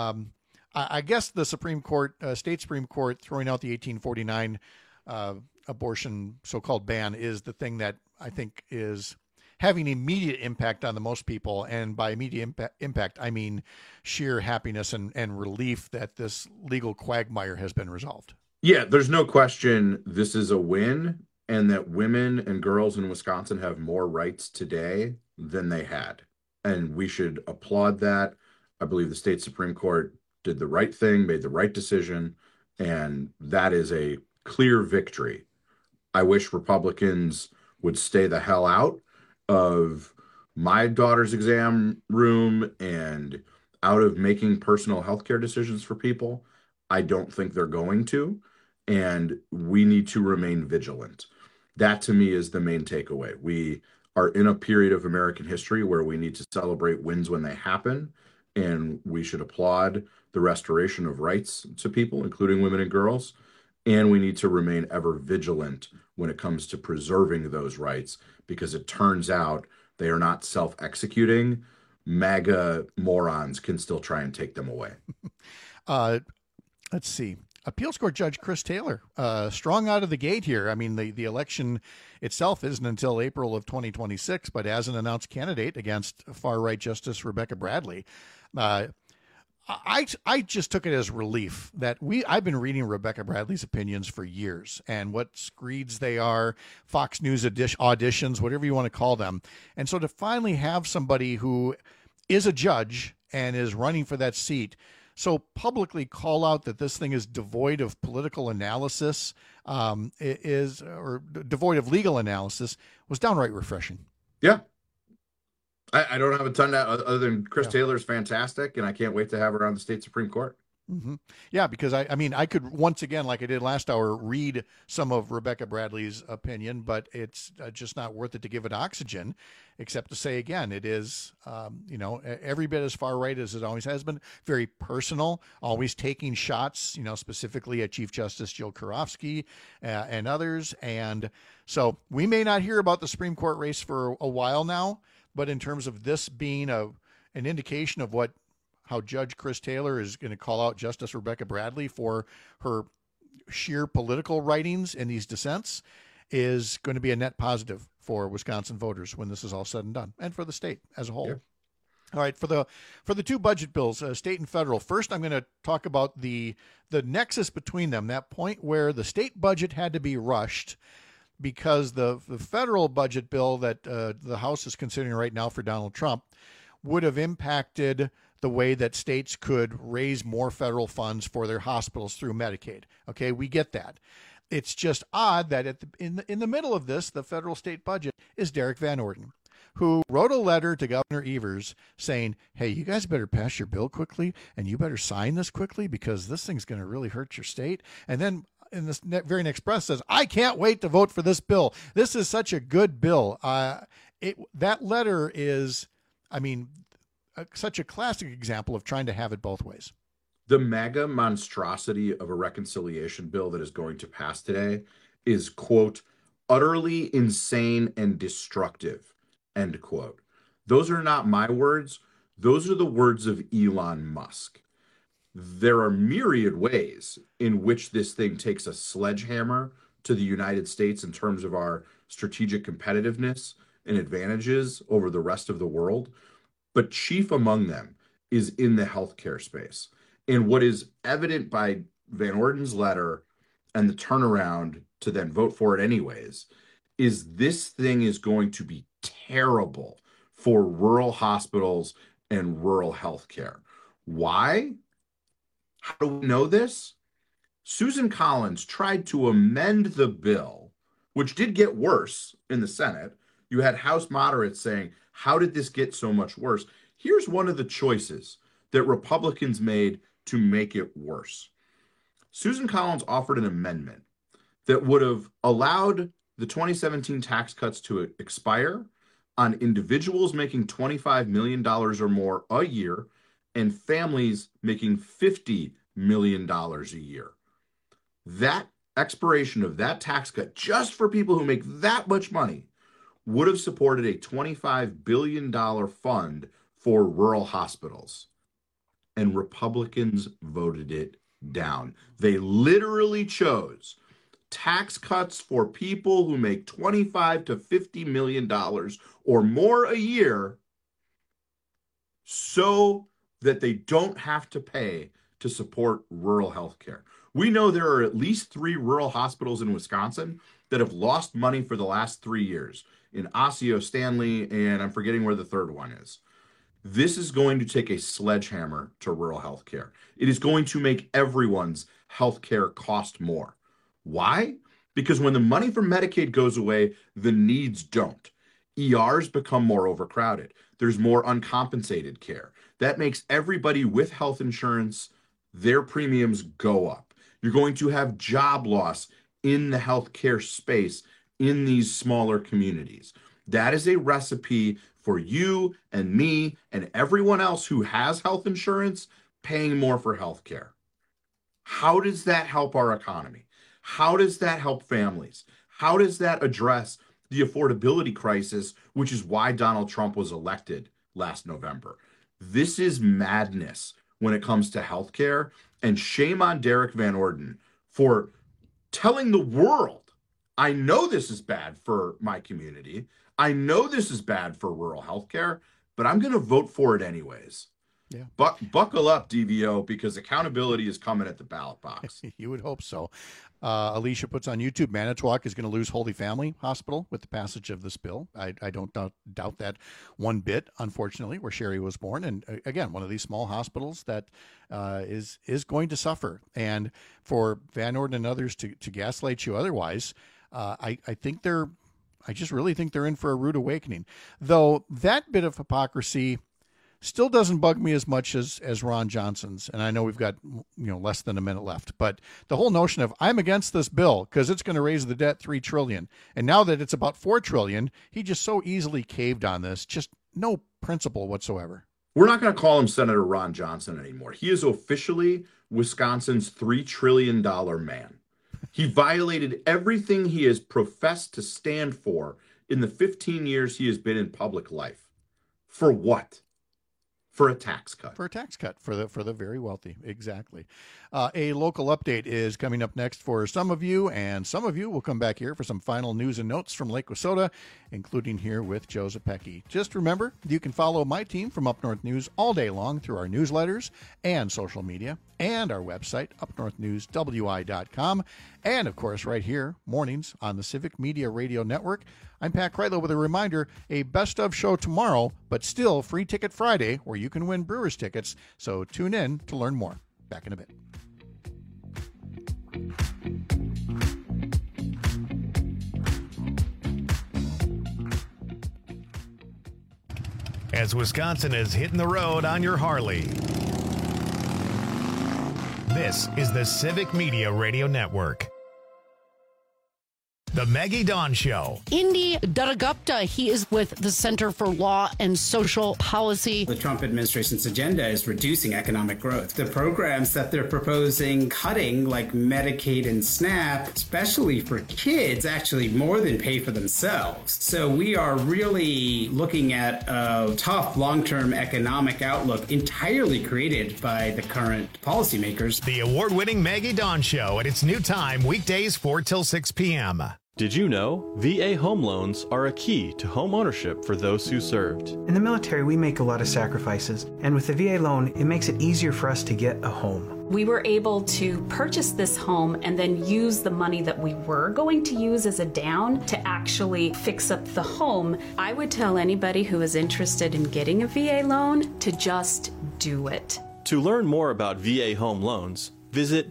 I guess the Supreme Court, state Supreme Court, throwing out the 1849 abortion so-called ban is the thing that I think is having immediate impact on the most people. And by immediate impact, I mean sheer happiness and relief that this legal quagmire has been resolved. Yeah, there's no question this is a win, and that women and girls in Wisconsin have more rights today than they had. And we should applaud that. I believe the state Supreme Court did the right thing, made the right decision, and that is a clear victory. I wish Republicans would stay the hell out of my daughter's exam room and out of making personal healthcare decisions for people. I don't think they're going to, and we need to remain vigilant. That to me is the main takeaway. We are in a period of American history where we need to celebrate wins when they happen, and we should applaud the restoration of rights to people, including women and girls, and we need to remain ever vigilant when it comes to preserving those rights, because it turns out they are not self-executing. MAGA morons can still try and take them away. Let's see. Appeals Court Judge Chris Taylor, strong out of the gate here. I mean, the election itself isn't until April of 2026, but as an announced candidate against far-right Justice Rebecca Bradley, I just took it as relief that I've been reading Rebecca Bradley's opinions for years and what screeds they are, Fox News auditions, whatever you want to call them. And so to finally have somebody who is a judge and is running for that seat so publicly call out that this thing is devoid of political analysis, or devoid of legal analysis, was downright refreshing. Yeah. I don't have a ton to other than Chris Taylor's fantastic, and I can't wait to have her on the state Supreme Court. Mm-hmm. Yeah, because I mean, I could once again, like I did last hour, read some of Rebecca Bradley's opinion, but it's just not worth it to give it oxygen, except to say again, it is, every bit as far right as it always has been, very personal, always taking shots, specifically at Chief Justice Jill Karofsky and others. And so we may not hear about the Supreme Court race for a while now, but in terms of this being an indication of how Judge Chris Taylor is going to call out Justice Rebecca Bradley for her sheer political writings in these dissents, is going to be a net positive for Wisconsin voters when this is all said and done, and for the state as a whole. Yeah. All right, for the 2 budget bills, state and federal. First, I'm going to talk about the nexus between them, that point where the state budget had to be rushed because the federal budget bill that the House is considering right now for Donald Trump would have impacted the way that states could raise more federal funds for their hospitals through Medicaid. Okay, we get that. It's just odd that in the middle of this, the federal state budget is Derek Van Orden, who wrote a letter to Governor Evers saying, hey, you guys better pass your bill quickly, and you better sign this quickly because this thing's going to really hurt your state. And then in this very next breath says, I can't wait to vote for this bill. This is such a good bill. That letter is, such a classic example of trying to have it both ways. The mega monstrosity of a reconciliation bill that is going to pass today is, quote, utterly insane and destructive, end quote. Those are not my words. Those are the words of Elon Musk. There are myriad ways in which this thing takes a sledgehammer to the United States in terms of our strategic competitiveness and advantages over the rest of the world. But chief among them is in the healthcare space. And what is evident by Van Orden's letter and the turnaround to then vote for it anyways, is this thing is going to be terrible for rural hospitals and rural healthcare. Why? How do we know this? Susan Collins tried to amend the bill, which did get worse in the Senate. You had House moderates saying, how did this get so much worse? Here's one of the choices that Republicans made to make it worse. Susan Collins offered an amendment that would have allowed the 2017 tax cuts to expire on individuals making $25 million or more a year and families making $50 million a year. That expiration of that tax cut, just for people who make that much money, would have supported a $25 billion fund for rural hospitals. And Republicans voted it down. They literally chose tax cuts for people who make $25 to $50 million or more a year so that they don't have to pay to support rural health care. We know there are at least 3 rural hospitals in Wisconsin that have lost money for the last 3 years, in Osseo, Stanley, and I'm forgetting where the third one is. This is going to take a sledgehammer to rural health care. It is going to make everyone's health care cost more. Why? Because when the money from Medicaid goes away, the needs don't. ERs become more overcrowded. There's more uncompensated care. That makes everybody with health insurance, their premiums go up. You're going to have job loss in the healthcare space in these smaller communities. That is a recipe for you and me and everyone else who has health insurance paying more for healthcare. How does that help our economy? How does that help families? How does that address the affordability crisis, which is why Donald Trump was elected last November? This is madness when it comes to healthcare, and shame on Derek Van Orden for telling the world, I know this is bad for my community. I know this is bad for rural healthcare, but I'm going to vote for it anyways. Yeah. Buckle up, DVO, because accountability is coming at the ballot box. You would hope so. Alicia puts on YouTube, Manitowoc is going to lose Holy Family Hospital with the passage of this bill. I don't doubt that one bit, unfortunately, where Sherry was born. And again, one of these small hospitals that is going to suffer. And for Van Orden and others to gaslight you otherwise, I just really think they're in for a rude awakening. Though that bit of hypocrisy still doesn't bug me as much as Ron Johnson's. And I know we've got less than a minute left, but the whole notion of I'm against this bill because it's going to raise the debt $3 trillion. And now that it's about $4 trillion, he just so easily caved on this. Just no principle whatsoever. We're not going to call him Senator Ron Johnson anymore. He is officially Wisconsin's $3 trillion man. He violated everything he has professed to stand for in the 15 years he has been in public life. For what? For a tax cut. For a tax cut for the very wealthy. Exactly. A local update is coming up next for some of you, and some of you will come back here for some final news and notes from Lake Wissota, including here with Joe Zepecki. Just remember, you can follow my team from Up North News all day long through our newsletters and social media and our website, upnorthnewswi.com, and, of course, right here, mornings on the Civic Media Radio Network. I'm Pat Kreitlow with a reminder, a best of show tomorrow, but still Free Ticket Friday, where you can win Brewers tickets. So tune in to learn more. Back in a bit. As Wisconsin is hitting the road on your Harley, this is the Civic Media Radio Network. The Maggie Dawn Show. Indy Duttagupta, he is with the Center for Law and Social Policy. The Trump administration's agenda is reducing economic growth. The programs that they're proposing cutting, like Medicaid and SNAP, especially for kids, actually more than pay for themselves. So we are really looking at a tough long-term economic outlook entirely created by the current policymakers. The award-winning Maggie Dawn Show at its new time, weekdays 4 till 6 p.m. Did you know VA home loans are a key to home ownership for those who served? In the military, we make a lot of sacrifices, and with the VA loan, it makes it easier for us to get a home. We were able to purchase this home and then use the money that we were going to use as a down to actually fix up the home. I would tell anybody who is interested in getting a VA loan to just do it. To learn more about VA home loans, visit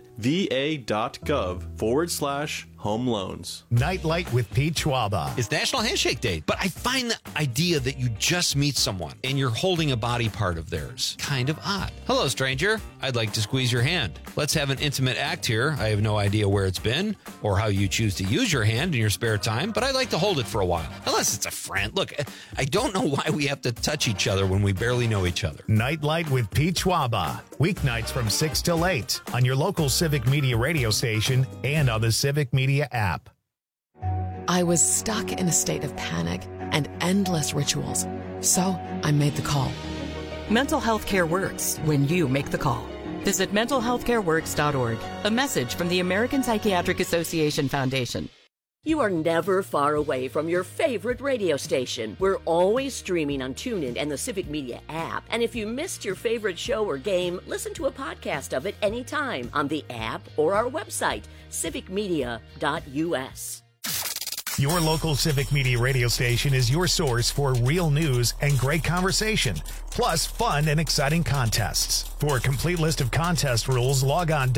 va.gov/home loans. Nightlight with Pete Schwaba. It's National Handshake Day, but I find the idea that you just meet someone and you're holding a body part of theirs kind of odd. Hello, stranger. I'd like to squeeze your hand. Let's have an intimate act here. I have no idea where it's been or how you choose to use your hand in your spare time, but I'd like to hold it for a while. Unless it's a friend. Look, I don't know why we have to touch each other when we barely know each other. Nightlight with Pete Schwaba. Weeknights from 6 till 8 on your local Civic Media radio station and on the Civic Media app. I was stuck in a state of panic and endless rituals, so I made the call. Mental health care works when you make the call. Visit mentalhealthcareworks.org. A message from the American Psychiatric Association Foundation. You are never far away from your favorite radio station. We're always streaming on TuneIn and the Civic Media app. And if you missed your favorite show or game, listen to a podcast of it anytime on the app or our website, civicmedia.us. Your local Civic Media radio station is your source for real news and great conversation, plus fun and exciting contests. For a complete list of contest rules, log on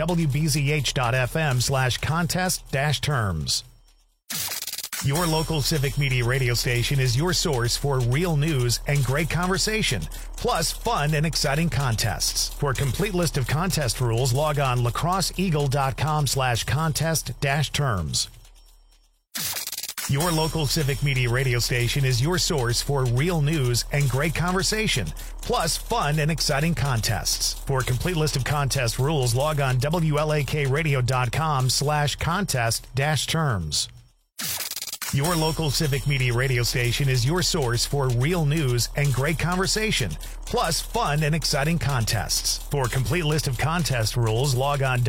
wbzh.fm/contest-terms. Your local Civic Media radio station is your source for real news and great conversation, plus fun and exciting contests. For a complete list of contest rules, log on lacrosseeagle.com/contest-terms. Your local Civic Media radio station is your source for real news and great conversation, plus fun and exciting contests. For a complete list of contest rules, log on wlakradio.com/contest-terms. Your local Civic Media radio station is your source for real news and great conversation, plus fun and exciting contests. For a complete list of contest rules, log on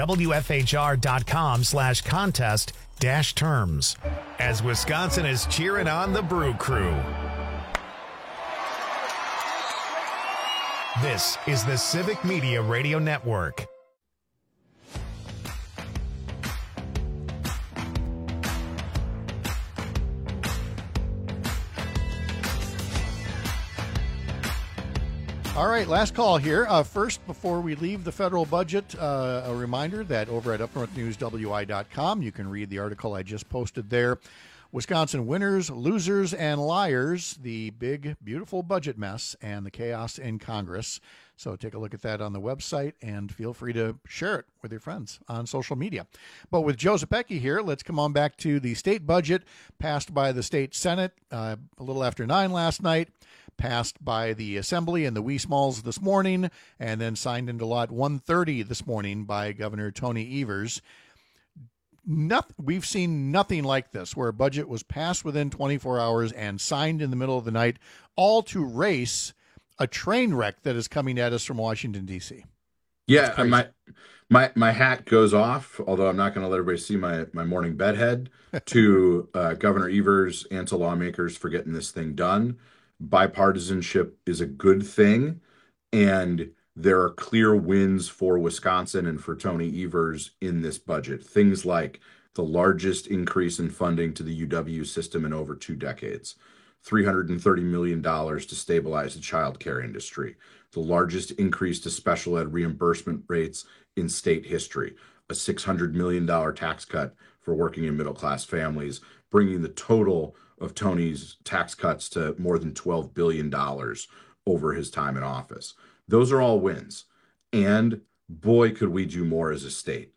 wfhr.com/contest-terms. As Wisconsin is cheering on the Brew Crew. This is the Civic Media Radio Network. All right, last call here. First, before we leave the federal budget, a reminder that over at upnorthnewswi.com, you can read the article I just posted there. Wisconsin winners, losers, and liars, the big, beautiful budget mess and the chaos in Congress. So take a look at that on the website and feel free to share it with your friends on social media. But with Joe Zepecki here, let's come on back to the state budget passed by the state Senate a little after 9 last night, passed by the Assembly and the wee smalls this morning, and then signed into Lot 130 this morning by Governor Tony Evers. We've seen nothing like this, where a budget was passed within 24 hours and signed in the middle of the night, all to race a train wreck that is coming at us from Washington, D.C. Yeah, my hat goes off, although I'm not going to let everybody see my morning bedhead, to Governor Evers and to lawmakers for getting this thing done. Bipartisanship is a good thing, and there are clear wins for Wisconsin and for Tony Evers in this budget. Things like the largest increase in funding to the UW system in over 2 decades, $330 million to stabilize the child care industry, the largest increase to special ed reimbursement rates in state history, a $600 million tax cut for working and middle-class families, bringing the total of Tony's tax cuts to more than $12 billion over his time in office. Those are all wins. And boy, could we do more as a state.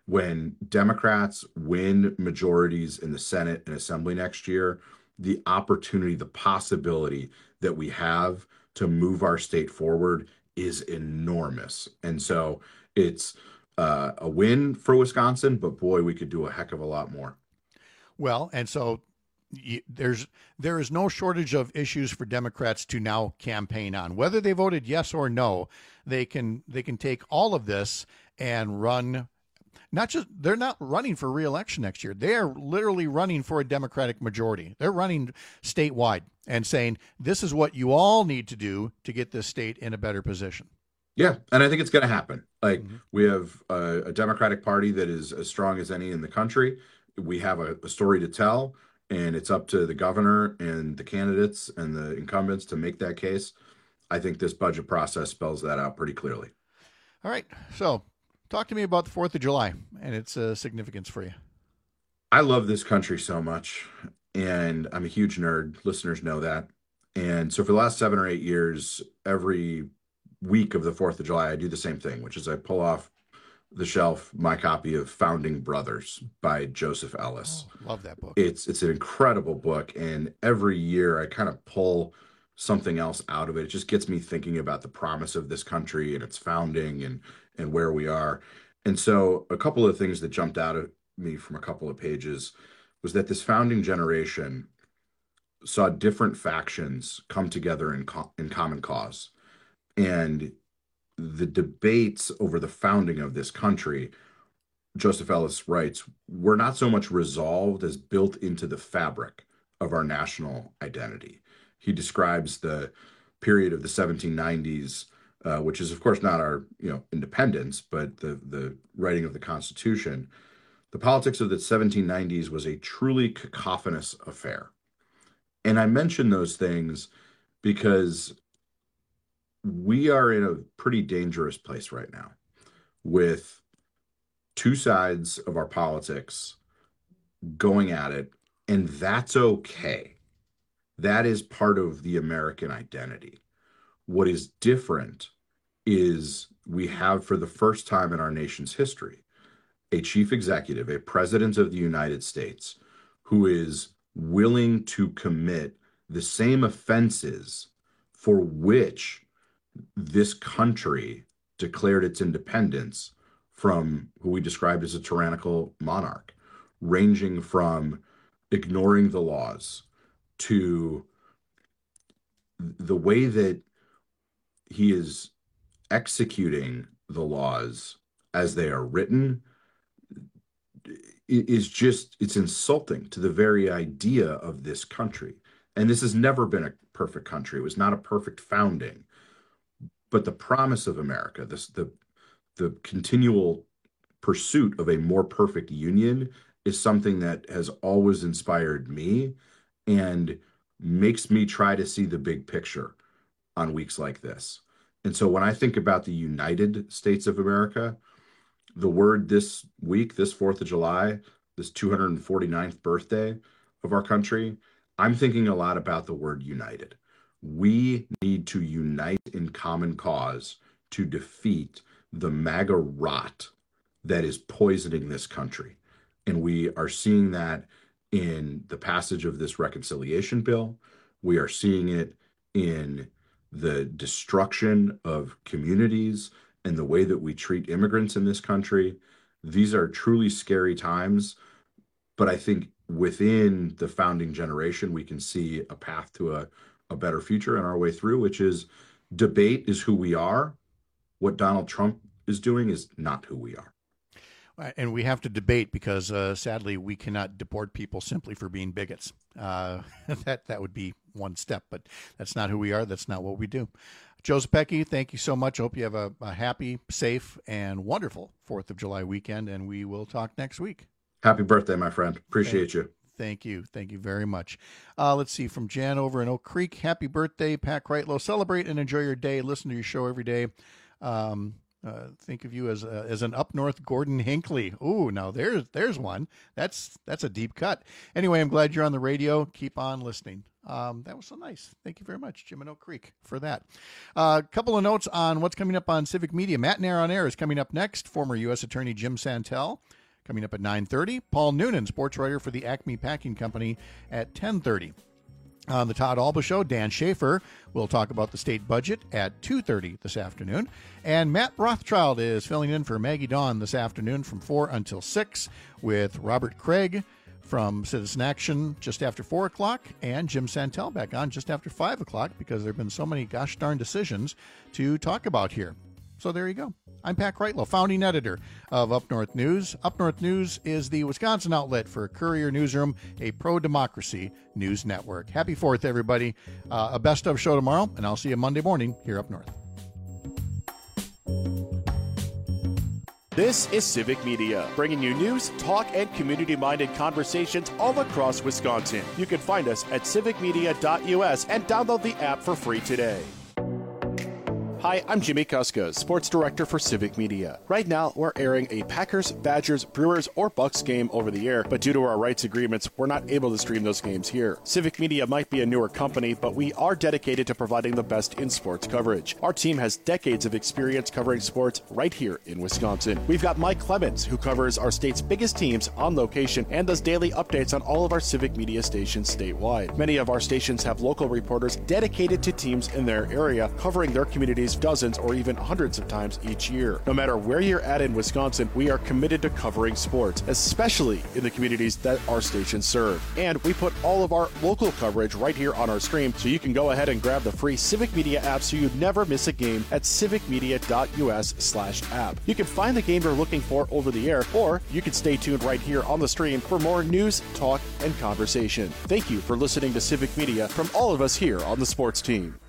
when Democrats win majorities in the Senate and Assembly next year, the opportunity, the possibility that we have to move our state forward is enormous. And so it's a win for Wisconsin, but boy, we could do a heck of a lot more. Well, and so there is no shortage of issues for Democrats to now campaign on. Whether they voted yes or no, they can take all of this and run. They're not running for re-election next year. They are literally running for a Democratic majority. They're running statewide and saying, this is what you all need to do to get this state in a better position. Yeah, and I think it's going to happen. Like, we have a Democratic Party that is as strong as any in the country. We have a story to tell, and it's up to the governor and the candidates and the incumbents to make that case. I think this budget process spells that out pretty clearly. All right, so talk to me about the 4th of July and its significance for you. I love this country so much, and I'm a huge nerd. Listeners know that. And so for the last 7 or 8 years, every week of the 4th of July, I do the same thing, which is I pull off the shelf my copy of Founding Brothers by Joseph Ellis. Oh, love that book. It's an incredible book, and every year I kind of pull something else out of it. It just gets me thinking about the promise of this country and its founding and where we are. And so a couple of things that jumped out at me from a couple of pages was that this founding generation saw different factions come together in common cause. And the debates over the founding of this country, Joseph Ellis writes, were not so much resolved as built into the fabric of our national identity. He describes the period of the 1790s, which is, of course, not our independence, but the writing of the Constitution. The politics of the 1790s was a truly cacophonous affair. And I mention those things because we are in a pretty dangerous place right now with two sides of our politics going at it, and that's okay. That is part of the American identity. What is different is we have, for the first time in our nation's history, a chief executive, a president of the United States, who is willing to commit the same offenses for which this country declared its independence from who we described as a tyrannical monarch, ranging from ignoring the laws to the way that he is executing the laws as they are written is just, it's insulting to the very idea of this country. And this has never been a perfect country. It was not a perfect founding. But the promise of America, the continual pursuit of a more perfect union, is something that has always inspired me and makes me try to see the big picture on weeks like this. And so when I think about the United States of America, the word this week, this 4th of July, this 249th birthday of our country, I'm thinking a lot about the word united. We need to unite in common cause to defeat the MAGA rot that is poisoning this country. And we are seeing that in the passage of this reconciliation bill. We are seeing it in the destruction of communities and the way that we treat immigrants in this country. These are truly scary times, but I think within the founding generation, we can see a path to a better future in our way through, which is debate is who we are. What Donald Trump is doing is not who we are. And we have to debate because, sadly, we cannot deport people simply for being bigots. That would be one step, but that's not who we are. That's not what we do. Joe Zepecki, thank you so much. I hope you have a happy, safe, and wonderful 4th of July weekend, and we will talk next week. Happy birthday, my friend. Appreciate you. Thank you. Thank you very much. Let's see, from Jan over in Oak Creek, happy birthday, Pat Kreitlow. Celebrate and enjoy your day. Listen to your show every day. Think of you as an up north Gordon Hinckley. Ooh, now there's one. That's a deep cut. Anyway, I'm glad you're on the radio. Keep on listening. That was so nice. Thank you very much, Jim in Oak Creek, for that. A couple of notes on what's coming up on Civic Media. Matt Nair on Air is coming up next. Former U.S. Attorney Jim Santel coming up at 9:30. Paul Noonan, sports writer for the Acme Packing Company, at 10:30. On the Todd Alba Show, Dan Schaefer will talk about the state budget at 2:30 this afternoon. And Matt Rothschild is filling in for Maggie Dawn this afternoon from 4 until 6 with Robert Craig from Citizen Action just after 4 o'clock, and Jim Santel back on just after 5 o'clock because there have been so many gosh darn decisions to talk about here. So there you go. I'm Pat Kreitlow, founding editor of Up North News. Up North News is the Wisconsin outlet for Courier Newsroom, a pro-democracy news network. Happy 4th, everybody. A best of show tomorrow, and I'll see you Monday morning here up north. This is Civic Media, bringing you news, talk, and community-minded conversations all across Wisconsin. You can find us at civicmedia.us and download the app for free today. Hi, I'm Jimmy Kuska, sports director for Civic Media. Right now, we're airing a Packers, Badgers, Brewers, or Bucks game over the air, but due to our rights agreements, we're not able to stream those games here. Civic Media might be a newer company, but we are dedicated to providing the best in sports coverage. Our team has decades of experience covering sports right here in Wisconsin. We've got Mike Clemens, who covers our state's biggest teams on location and does daily updates on all of our Civic Media stations statewide. Many of our stations have local reporters dedicated to teams in their area, covering their communities dozens or even hundreds of times each year. No matter where you're at in Wisconsin, we are committed to covering sports, especially in the communities that our stations serve. And we put all of our local coverage right here on our stream, so you can go ahead and grab the free Civic Media app so you never miss a game at civicmedia.us/app. You can find the game you're looking for over the air, or you can stay tuned right here on the stream for more news, talk, and conversation. Thank you for listening to Civic Media from all of us here on the sports team.